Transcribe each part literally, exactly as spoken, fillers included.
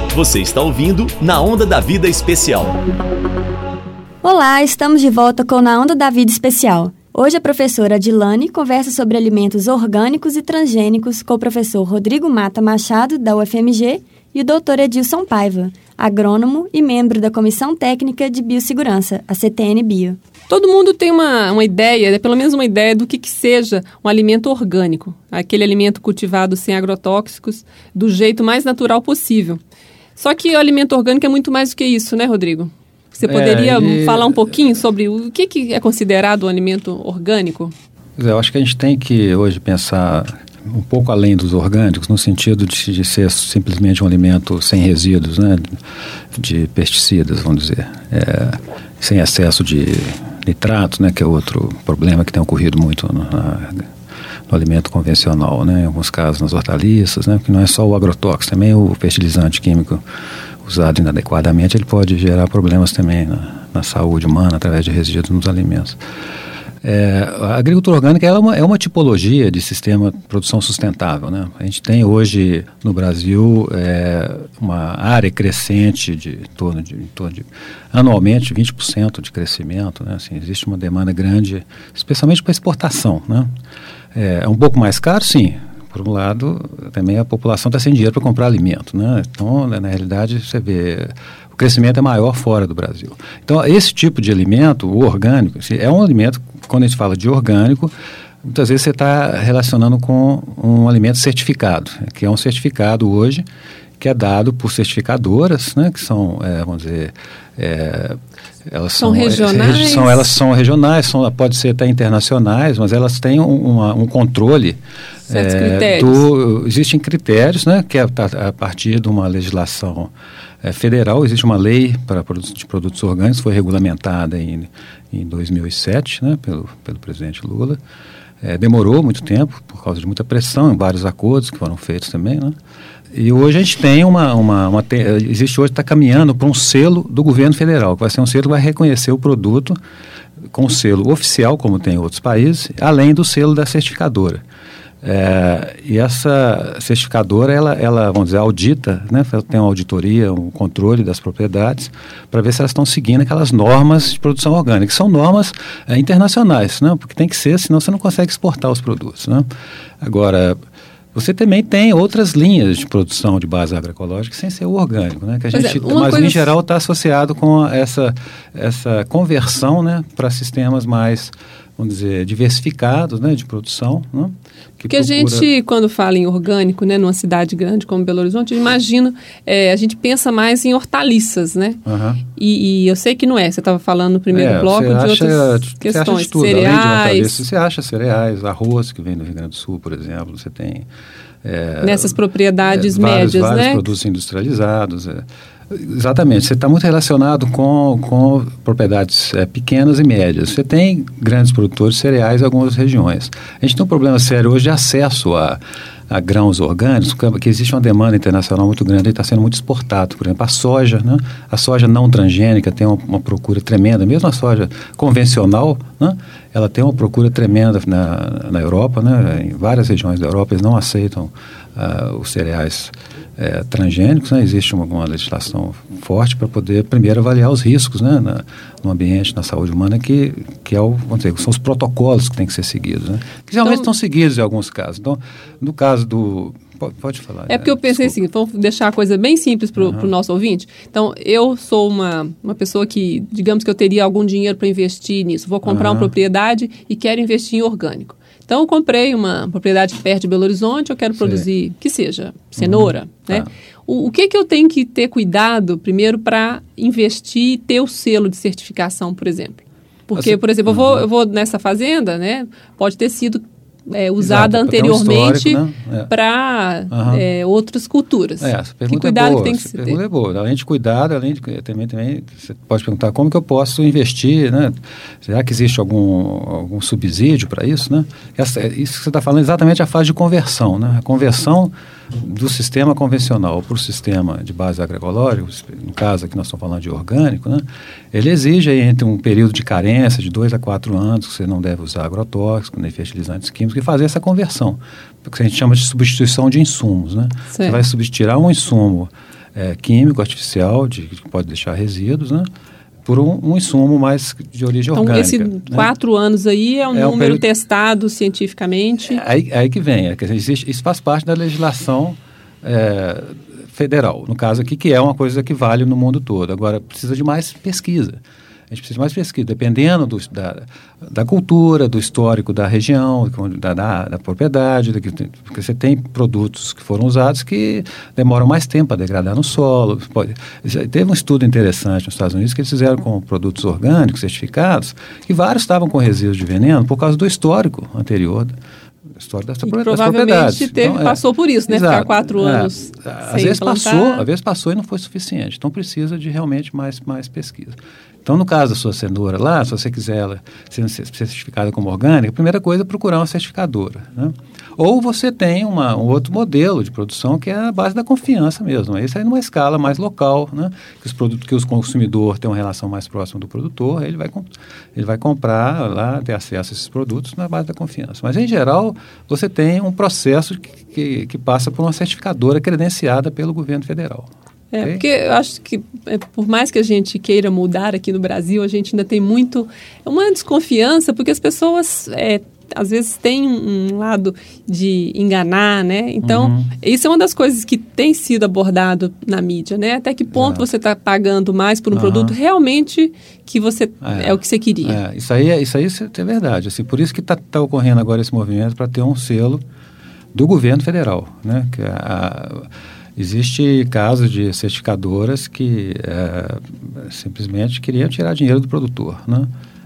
Você está ouvindo Na Onda da Vida Especial. Olá, estamos de volta com Na Onda da Vida Especial. Hoje a professora Adilane conversa sobre alimentos orgânicos e transgênicos com o professor Rodrigo Mata Machado, da U F M G, e o doutor Edilson Paiva, agrônomo e membro da Comissão Técnica de Biossegurança, a C T N Bio. Todo mundo tem uma, uma ideia, pelo menos uma ideia do que, que seja um alimento orgânico, aquele alimento cultivado sem agrotóxicos, do jeito mais natural possível. Só que o alimento orgânico é muito mais do que isso, né, Rodrigo? Você poderia é, e... falar um pouquinho sobre o que, que é considerado um alimento orgânico? Eu acho que a gente tem que hoje pensar um pouco além dos orgânicos, no sentido de, de ser simplesmente um alimento sem resíduos, né, de pesticidas, vamos dizer, é, sem excesso de nitrato, né, que é outro problema que tem ocorrido muito no, na, no alimento convencional, né, em alguns casos nas hortaliças, né, que não é só o agrotóxico, também o fertilizante químico usado inadequadamente, ele pode gerar problemas também na, na saúde humana através de resíduos nos alimentos. É, a agricultura orgânica ela é, uma, é uma tipologia de sistema de produção sustentável, né? A gente tem hoje no Brasil é, uma área crescente de em torno de, em torno de anualmente vinte por cento de crescimento, né? Assim, existe uma demanda grande, especialmente para exportação, né? É, é um pouco mais caro, sim. Por um lado, também a população está sem dinheiro para comprar alimento, né? Então, na realidade, você vê, o crescimento é maior fora do Brasil. Então, esse tipo de alimento, o orgânico, é um alimento, quando a gente fala de orgânico, muitas vezes você está relacionando com um alimento certificado, que é um certificado hoje, que é dado por certificadoras, né? Que são, é, vamos dizer... É, elas são, são regionais? É, são, elas são regionais, são, pode ser até internacionais, mas elas têm um, uma, um controle. Certos é, critérios. Do, existem critérios, né, que é a, a partir de uma legislação é, federal, existe uma lei para produtos, de produtos orgânicos, foi regulamentada em, em dois mil e sete, né, pelo, pelo presidente Lula. É, demorou muito tempo, por causa de muita pressão, em vários acordos que foram feitos também, né? E hoje a gente tem uma... uma, uma te, existe hoje, está caminhando para um selo do governo federal, que vai ser um selo que vai reconhecer o produto com selo oficial, como tem em outros países, além do selo da certificadora. É, e essa certificadora, ela, ela, vamos dizer, audita, né, tem uma auditoria, um controle das propriedades, para ver se elas estão seguindo aquelas normas de produção orgânica, que são normas é, internacionais, né, porque tem que ser, senão você não consegue exportar os produtos, né. Agora... Você também tem outras linhas de produção de base agroecológica sem ser o orgânico, né? Que a gente, é, mas, coisa... em geral, está associado com essa, essa conversão, né, para sistemas mais, vamos dizer, diversificados, né, de produção. Né, que Porque procura... a gente, quando fala em orgânico, né, numa cidade grande como Belo Horizonte, eu imagino, é, a gente pensa mais em hortaliças, né? Uhum. E, e eu sei que não é. Você estava falando no primeiro é, bloco de acha, outras questões. Você acha de tudo, cereais. De você acha cereais, arroz que vem do Rio Grande do Sul, por exemplo, você tem... É, nessas propriedades é, vários, médias, vários né? produtos industrializados. É. Exatamente, você está muito relacionado com, com propriedades é, pequenas e médias. Você tem grandes produtores de cereais em algumas regiões. A gente tem um problema sério hoje de acesso a, a grãos orgânicos, que existe uma demanda internacional muito grande e está sendo muito exportado. Por exemplo, a soja, né? A soja não transgênica tem uma, uma procura tremenda, mesmo a soja convencional, né? Ela tem uma procura tremenda na, na Europa, né? Em várias regiões da Europa eles não aceitam uh, os cereais uh, transgênicos, né? Existe uma, uma legislação forte para poder primeiro avaliar os riscos, né? Na, no ambiente, na saúde humana, que, que é o, vamos dizer, são os protocolos que têm que ser seguidos, né? Que realmente então, estão seguidos em alguns casos. Então, no caso do... Pode, pode falar. É porque eu pensei assim, vamos deixar a coisa bem simples para o uhum. nosso ouvinte. Então, eu sou uma, uma pessoa que, digamos que eu teria algum dinheiro para investir nisso. Vou comprar uhum. uma propriedade e quero investir em orgânico. Então, eu comprei uma propriedade perto de Belo Horizonte, eu quero produzir, Sim. que seja, cenoura, uhum. né? Tá. O, o que que eu tenho que ter cuidado, primeiro, para investir e ter o selo de certificação, por exemplo? Porque, Você, por exemplo, uhum. eu, vou, eu vou nessa fazenda, né? Pode ter sido... É, usada Exato, anteriormente um para né? uhum. é, outras culturas. É, essa pergunta que cuidado é boa, que tem que essa se pergunta ter? É boa. Além de cuidado, além de também, também você pode perguntar como que eu posso investir, né? Será que existe algum, algum subsídio para isso, né? Essa, isso que você está falando é exatamente a fase de conversão, né? A conversão do sistema convencional para o sistema de base agroecológica, no caso aqui nós estamos falando de orgânico, né? Ele exige aí entre um período de carência de dois a quatro anos que você não deve usar agrotóxicos, nem fertilizantes químicos, e fazer essa conversão, que a gente chama de substituição de insumos, né? Você vai substituir um insumo é, químico, artificial, de, que pode deixar resíduos, né? Por um, um insumo mais de origem então, orgânica. Então, esses né? quatro anos aí é um é número um período... testado cientificamente? É aí, é aí que vem. É que existe, isso faz parte da legislação é, federal, no caso aqui, que é uma coisa que vale no mundo todo. Agora, precisa de mais pesquisa. A gente precisa de mais pesquisa, dependendo do, da, da cultura, do histórico da região, da, da, da propriedade, da, porque você tem produtos que foram usados que demoram mais tempo a degradar no solo. Pode, teve um estudo interessante nos Estados Unidos que eles fizeram com produtos orgânicos certificados, que vários estavam com resíduos de veneno por causa do histórico anterior. História das, e das provavelmente teve, então, é, passou por isso, né? exato, Ficar quatro é, anos às sem vezes plantar. passou, às vezes passou e não foi suficiente. Então precisa de realmente mais, mais pesquisa. Então, no caso da sua cenoura lá, se você quiser ela ser certificada como orgânica, a primeira coisa é procurar uma certificadora, né? Ou você tem uma, um outro modelo de produção que é a base da confiança mesmo. Isso aí numa escala mais local, né? Que os produtos, que os consumidor tem uma relação mais próxima do produtor, ele vai, ele vai comprar lá, ter acesso a esses produtos na base da confiança. Mas, em geral, você tem um processo que, que, que passa por uma certificadora credenciada pelo governo federal. É, okay? Porque eu acho que, é, por mais que a gente queira mudar aqui no Brasil, a gente ainda tem muito, uma desconfiança, porque as pessoas, é, às vezes, têm um lado de enganar, né? Então, uhum. isso é uma das coisas que tem sido abordado na mídia, né? Até que ponto é. você está pagando mais por um uhum. produto realmente que você, é, é o que você queria. É, isso aí é, isso aí é verdade. Assim, por isso que está tá ocorrendo agora esse movimento para ter um selo do governo federal, né? Que a, Existe casos de certificadoras que é, simplesmente queriam tirar dinheiro do produtor, né?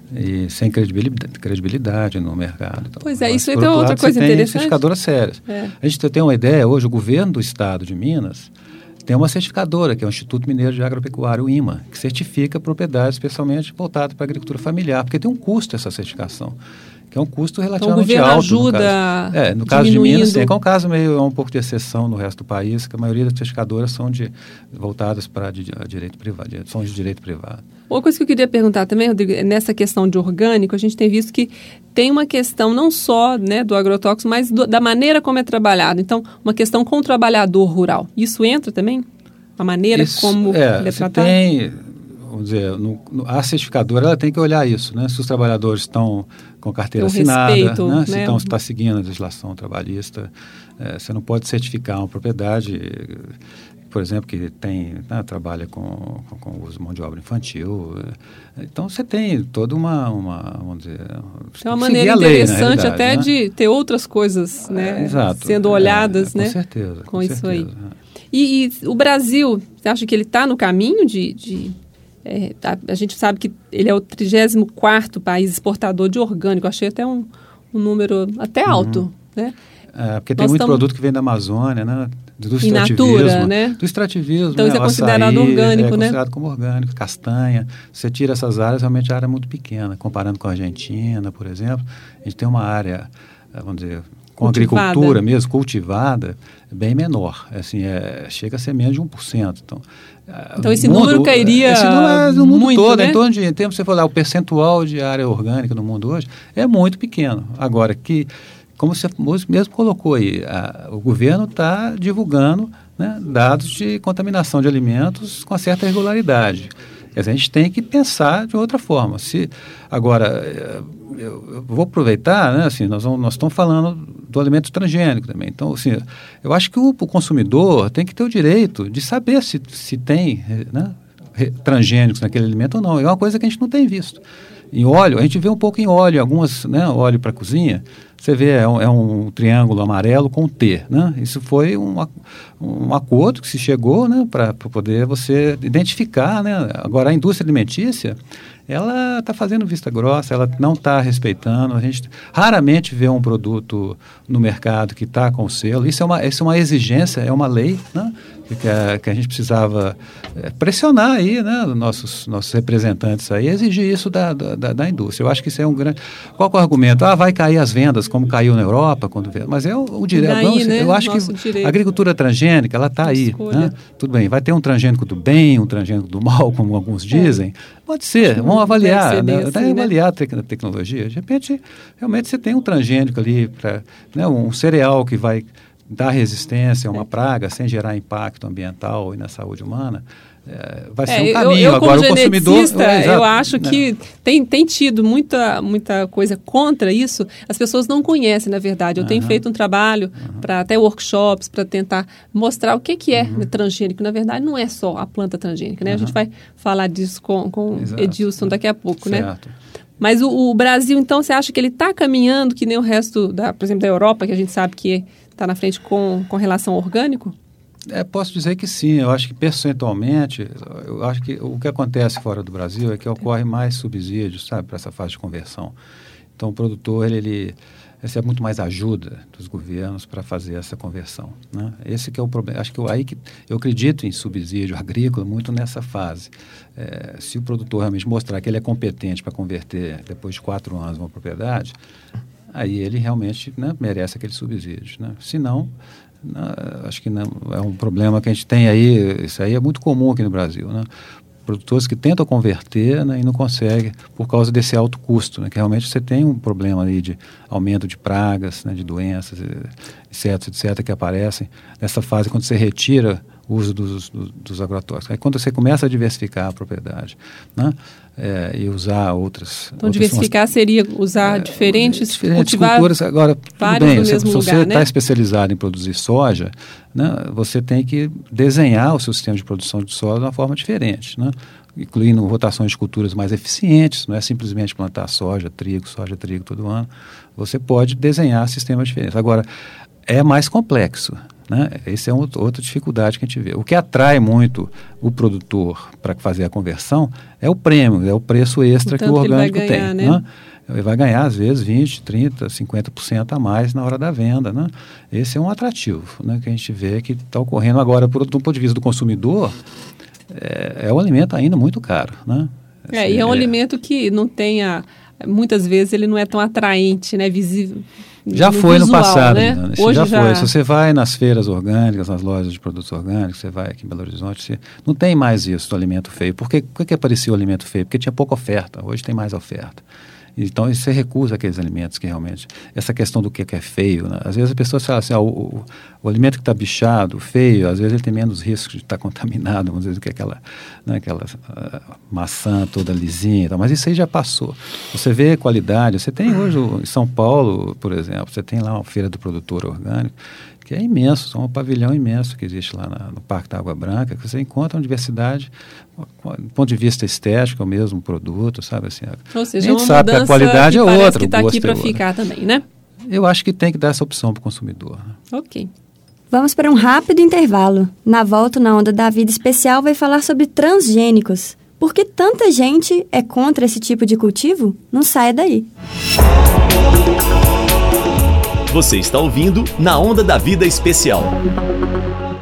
E sem credibilidade, credibilidade no mercado. Então, pois é, isso é outra lado, coisa interessante. Tem certificadoras sérias. É. A gente tem uma ideia, hoje o governo do estado de Minas tem uma certificadora, que é o Instituto Mineiro de Agropecuária, o IMA, que certifica propriedades especialmente voltadas para a agricultura familiar, porque tem um custo essa certificação. Que é um custo relativamente então, o alto. Ajuda no caso, é, no caso de Minas, sim, é um caso meio é um pouco de exceção no resto do país, que a maioria das certificadoras são de, voltadas para de, a direito privado, são de direito privado. Uma coisa que eu queria perguntar também, Rodrigo, nessa questão de orgânico, a gente tem visto que tem uma questão não só, né, do agrotóxico, mas do, da maneira como é trabalhado. Então, uma questão com o trabalhador rural. Isso entra também? A maneira isso, como é, ele é tratado? Tem, vamos dizer, no, no, a certificadora ela tem que olhar isso, né? Se os trabalhadores estão com carteira assinada, respeito, né? né? Se estão está seguindo a legislação trabalhista, é, você não pode certificar uma propriedade, por exemplo, que tem, né, trabalha com, com, com o uso de mão de obra infantil. Então, você tem toda uma, uma vamos dizer... É uma maneira lei, interessante até né? de ter outras coisas, né, é, exato, sendo olhadas, é, né? Com certeza. Com, com isso certeza, aí. É. E, e o Brasil, você acha que ele está no caminho de... de é, a, a gente sabe que ele é o trigésimo quarto país exportador de orgânico. Achei até um, um número até alto, uhum. né? É, porque tem Nós muito tamo... produto que vem da Amazônia, né? Do In natura, né? Do extrativismo. Então, né? isso é o considerado açaí, orgânico, é né? É considerado como orgânico. Castanha. Você tira essas áreas, realmente a área é muito pequena. Comparando com a Argentina, por exemplo, a gente tem uma área, vamos dizer, com cultivada. Agricultura mesmo, cultivada, bem menor. Assim, é, chega a ser menos de um por cento. Então, então esse mundo, número cairia esse número é no mundo muito, todo. Né? Em torno de, em termos, você falar, o percentual de área orgânica no mundo hoje é muito pequeno. Agora, que... Como você mesmo colocou aí, a, o governo está divulgando, né, dados de contaminação de alimentos com certa regularidade. Quer dizer, a gente tem que pensar de outra forma. Se, agora, eu, eu vou aproveitar, né, assim, nós, vamos, nós estamos falando do alimento transgênico também. Então, assim, eu acho que o, o consumidor tem que ter o direito de saber se, se tem, né, transgênicos naquele alimento ou não. É uma coisa que a gente não tem visto. Em óleo, a gente vê um pouco em óleo, algumas, né, óleo para cozinha, você vê, é um, é um triângulo amarelo com T, né? Isso foi um, um acordo que se chegou, né, para poder você identificar, né? Agora, a indústria alimentícia, ela está fazendo vista grossa, ela não está respeitando, a gente raramente vê um produto no mercado que está com selo, isso é uma, isso é uma exigência, é uma lei, né? Que a, que a gente precisava pressionar aí, né, nossos, nossos representantes aí, exigir isso da, da, da indústria. Eu acho que isso é um grande... Qual que é o argumento? Ah, vai cair as vendas, como caiu na Europa, quando vê. Mas é o, o direito. Daí, né? Eu acho Nosso que direito. A agricultura transgênica, ela está aí. Né? Tudo bem, vai ter um transgênico do bem, um transgênico do mal, como alguns dizem. É. Pode ser, vamos avaliar. Né? Assim, né? Avaliar a te- tecnologia. De repente, realmente você tem um transgênico ali, pra, né, um cereal que vai... dar resistência a uma é. praga sem gerar impacto ambiental e na saúde humana, é, vai ser é, um caminho. Eu, eu Agora, como o consumidor, geneticista, eu, eu acho né? que tem, tem tido muita, muita coisa contra isso. As pessoas não conhecem, na verdade. Eu uhum. tenho feito um trabalho, uhum. para até workshops, para tentar mostrar o que, que é uhum. transgênico. Na verdade, não é só a planta transgênica, né? Uhum. A gente vai falar disso com, com Edilson daqui a pouco, certo. né? Mas o, o Brasil, então, você acha que ele está caminhando que nem o resto, da, por exemplo, da Europa, que a gente sabe que está na frente com, com relação ao orgânico? É, posso dizer que sim. Eu acho que percentualmente, eu acho que o que acontece fora do Brasil é que ocorre mais subsídios, sabe, para essa fase de conversão. Então, o produtor, ele, ele recebe muito mais ajuda dos governos para fazer essa conversão, né? Esse que é o problema. Acho que eu, aí que eu acredito em subsídio agrícola muito nessa fase. É, se o produtor realmente mostrar que ele é competente para converter depois de quatro anos uma propriedade, aí ele realmente, né, merece aquele subsídio, né? Se não, não, acho que não, é um problema que a gente tem aí. Isso aí é muito comum aqui no Brasil, né? Produtores que tentam converter, né, e não conseguem por causa desse alto custo, né, que realmente você tem um problema aí de aumento de pragas, né, de doenças, insetos, etcétera, que aparecem nessa fase quando você retira o uso dos, dos, dos agrotóxicos. Aí quando você começa a diversificar a propriedade, né, é, e usar outras... Então, outras diversificar seria usar é, diferentes, diferentes cultivar culturas. Agora, tudo bem, no se, mesmo se lugar, você está né? especializado em produzir soja, né, você tem que desenhar o seu sistema de produção de soja de uma forma diferente, né? Incluindo rotações de culturas mais eficientes, não é simplesmente plantar soja, trigo, soja, trigo todo ano. Você pode desenhar sistemas diferentes. Agora, é mais complexo, né? Essa é um, outra dificuldade que a gente vê. O que atrai muito o produtor para fazer a conversão é o prêmio, é o preço extra o que o orgânico que ganhar, tem. Né? Né? Ele vai ganhar, às vezes, vinte, trinta, cinquenta por cento a mais na hora da venda, né? Esse é um atrativo, né, que a gente vê que está ocorrendo agora, por, do ponto de vista do consumidor, é, é um alimento ainda muito caro, né? Assim, é, e é um é... alimento que não tenha... Muitas vezes ele não é tão atraente, né? Visível. Já no foi visual, no passado, né? Ana, Hoje já, já foi. Se você vai nas feiras orgânicas, nas lojas de produtos orgânicos, você vai aqui em Belo Horizonte, você não tem mais isso do alimento feio. Por que, por que aparecia o alimento feio? Porque tinha pouca oferta. Hoje tem mais oferta. Então, você recusa aqueles alimentos que realmente... Essa questão do que é feio, né? Às vezes a pessoa fala assim, ah, o, o, o alimento que está bichado, feio, às vezes ele tem menos risco de estar contaminado, às vezes, do que aquela, né, aquela uh, maçã toda lisinha e tal. Mas isso aí já passou. Você vê qualidade. Você tem hoje, em São Paulo, por exemplo, você tem lá uma feira do produtor orgânico, que é imenso, é um pavilhão imenso que existe lá na, no Parque da Água Branca, que você encontra uma diversidade, do ponto de vista estético, é o mesmo produto, sabe? Assim, ou seja, a gente uma sabe que a qualidade que é outra. Que está aqui para ficar também, né? Eu acho que tem que dar essa opção para o consumidor. Ok. Vamos para um rápido intervalo. Na volta, na Onda da Vida Especial, vai falar sobre transgênicos. Por que tanta gente é contra esse tipo de cultivo? Não saia daí. Você está ouvindo Na Onda da Vida Especial.